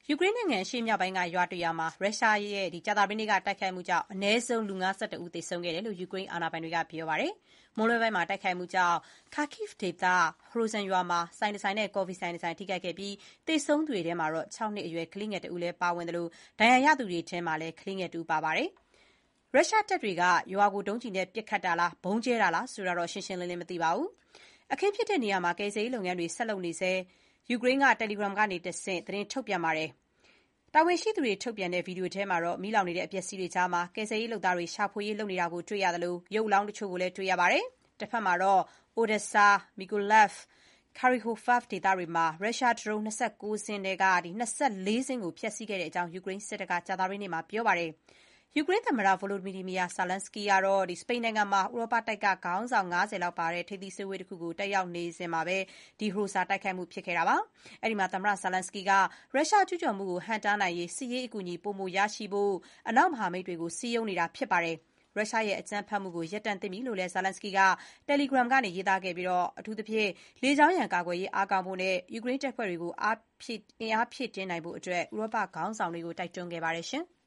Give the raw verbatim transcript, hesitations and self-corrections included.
ယူကရိန်းနိုင်ငံအရှေ့မြောက်ပိုင်းကရွာတရွာမှာရုရှားရဲ့ကြာသပတေးနေ့ကတိုက်ခိုက်မှုကြောင့်အနည်းဆုံးလူ ၅၁ ဦးသေဆုံးခဲ့တယ်လို့ယူကရိန်းအာဏာပိုင်တွေကပြောပါတယ်။မွန်းလွဲပိုင်းမှာတိုက်ခိုက်မှုကြောင့် Kharkiv ဒေသ Hroza ရွာမှာဆိုင်တဆိုင်နဲ့ကော်ဖီဆိုင်တဆိုင်ထိခိုက်ခဲ့ပြီးသေဆုံးသူတွေထဲမှာ ၆ နှစ်အရွယ်ကလေးငယ်တဦးလည်းပါဝင်သလိုဒဏ်ရာရသူတွေထဲမှာလည်းကလေးငယ်တဦးပါပါတယ်။ရုရှားတပ်တွေကရွာကိုဒုံးကျည်နဲ့ပစ်ခတ်တာလားဗုံးကြဲတာလားဆိုတာတော့ရှင်းရှင်းလင်းလင်းမသိပါဘူး။အခင်းဖြစ်တဲ့နေရာမှာကယ်ဆယ်ရေးလုပ်ငန်းတွေဆက်လုပ်နေဆဲယူကရိန်းက Telegram ကနေတဆင့်သတင်းထုတ်ပြန်ပါတယ်။တာဝန်ရှိသူတွေထုတ်ပြန်တဲ့ဗီဒီယိုထဲမှာတော့မီးလောင်နေတဲ့အပျက်အစီးတွေကြားမှာကယ်ဆယ်ရေးလုပ်သားတွေရှာဖွေရေးလုပ်နေတာကိုတွေ့ရသလိုရုပ်အလောင်းတချို့ကိုလည်းတွေ့ရပါတယ်။တစ်ဖက်မှာတော့ Odesa, Mykolaiv, Kirohovrad ဒေသတွေမှာရုရှားဒရုန်း ၂၉ စင်းထဲက ၂၄ စင်းကိုဖျက်ဆီးခဲ့တဲ့အကြောင်းယူကရိန်းစစ်တပ်ကကြာသပတေးနေ့မှာပြောပါတယ်။ယူကရိန်းသမ္မတ Volodymyr Zelenskyy ကတော့စပိန်နိုင်ငံမှာဥရောပတိုက်ကခေါင်းဆောင် ၅၀ လောက်ပါတဲ့ထိပ်သီးစည်းဝေးတခုကိုတက်ရောက်နေစဉ်မှာပဲ Hroza တိုက်ခိုက်မှုဖြစ်ခဲ့တာပါ။အဲဒီမှာသမ္မတ Zelenskyy ကရုရှားကျူးကျော်မှုကိုဟန့်တားနိုင်ရေးစစ်ရေးအကူအညီပိုမိုရရှိဖို့အနောက်မဟာမိတ်တွေကိုစည်းရုံးနေတာဖြစ်ပါတယ်။ရုရှားရဲ့အကြမ်းဖက်မှုကိုရပ်တန့်သင့်ပြီလို့လည်း Zelenskyy က Telegram ကနေရေးသားခဲ့ပြီးအထူးသဖြင့်လေကြောင်းရန်ကာကွယ်ရေးအားကောင်းဖို့နဲ့ယူကရိန်းတပ်ဖွဲ့တွေကိုအင်အားဖြည့်တင်းနိုင်ဖို့ဥရောပခေါင်းဆောင်တွေကိုတိုက်တွန်းခဲ့ပါတယ်။